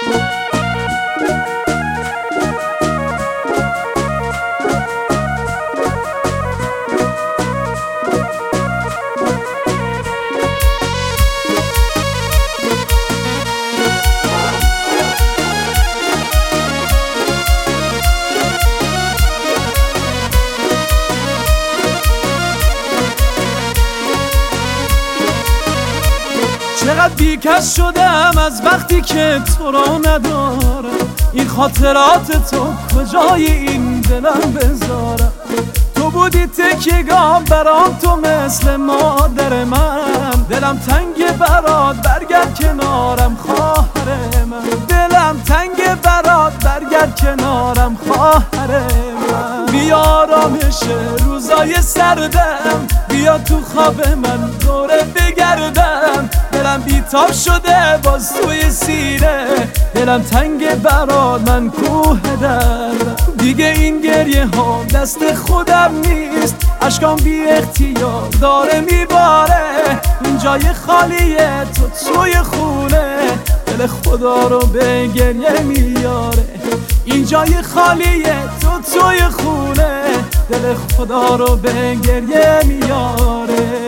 چقدر بیکس شدم از وقتی که تو را ندارم. این خاطرات تو کجای این دلم بذارم؟ تو بودی تکیه‌گاه برام، تو مثل مادر من. دلم تنگ برات برگرد کنارم خواهر من. دلم تنگ برات برگرد کنارم خواهر من. بیا آرامش روزای سردم، بیا تو خواب من دوره بگردم. دلم بیتاب شده باز توی سینه، دلم تنگ برات من کوه دردم. دیگه این گریه ها دست خودم نیست، اشکام بی اختیار داره میباره. این جای خالیه تو توی خونه، دل خدا رو به گریه میاره. این جای خالیه تو توی خونه، دل خدا رو به گریه میاره.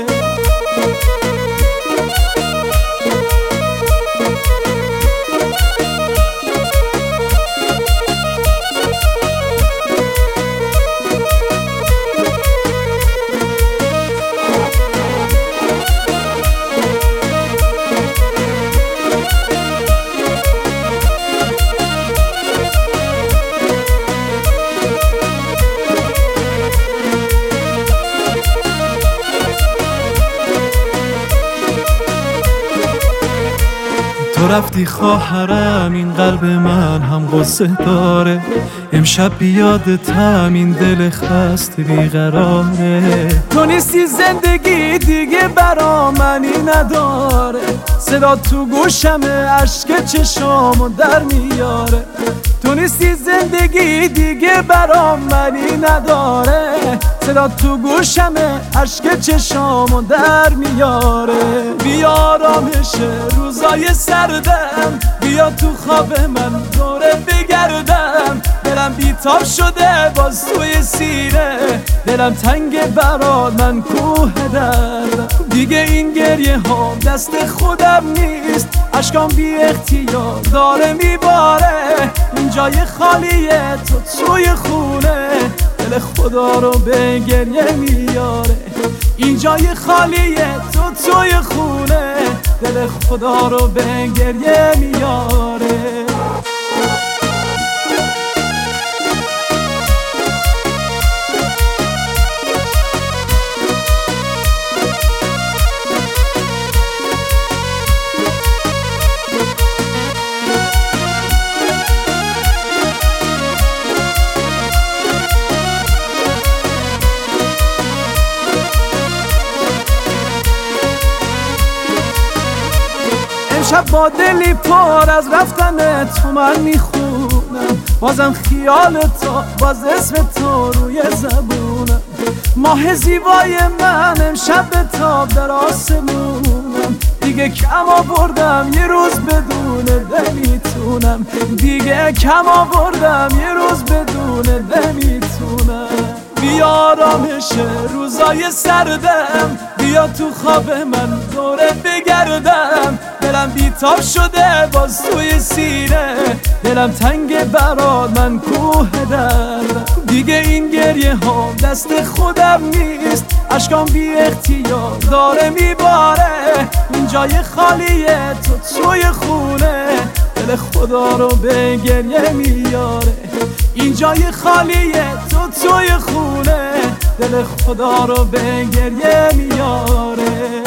تو رفتی خواهرم، این قلب من هم غصه داره. امشب بیادتم، این دل خسته بیقراره. تو نیستی زندگی دیگه برا منی نداره. صدا تو گوشمه، اشک چشامو در میاره. تو نیستی زندگی دیگه برا منی نداره. صدا تو گوشمه، اشک چشامو در میاره. بیا آرامش روزای سردم، بیا تو خواب من دوره بگردم. دلم بیتاب شده باز توی سینه، دلم تنگ برات من کوه دردم. دیگه این گریه ها دست خودم نیست، اشکام بی اختیار داره میباره. این جای خالیه تو توی خونه، دل خدا رو به گریه میاره. این جای خالیه تو توی خونه، دل خدا رو به گریه میاره. امشب با دلی پر از رفتن تو من میخونم. بازم خیال تو، باز اسم تو روی زبونم. ماه زیبای من امشب به تاب در آسمونم. دیگه کم آوردم یه روز بدون نمیتونم. دیگه کم آوردم یه روز بدون نمیتونم. بیا آرامش روزای سردم، بیا تو خواب من دوره بگردم. دلم بیتاب شده باز توی سینه، دلم تنگ برات من کوه دردم. دیگه این گریه ها دست خودم نیست، اشکام بی اختیار داره میباره. این جای خالیه تو توی خونه، دل خدا رو به گریه میاره. این جای خالیه تو توی خونه، دل خدا رو به گریه میاره.